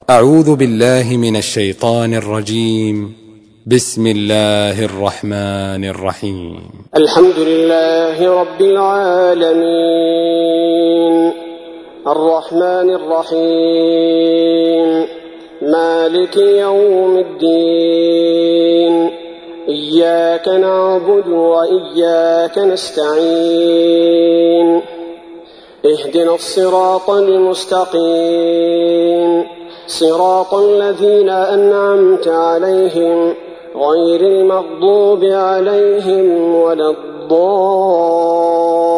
أعوذ بالله من الشيطان الرجيم. بسم الله الرحمن الرحيم. الحمد لله رب العالمين الرحمن الرحيم مالك يوم الدين إياك نعبد وإياك نستعين اهدنا الصراط المستقيم صراط الذين أنعمت عليهم غير المغضوب عليهم ولا الضالين.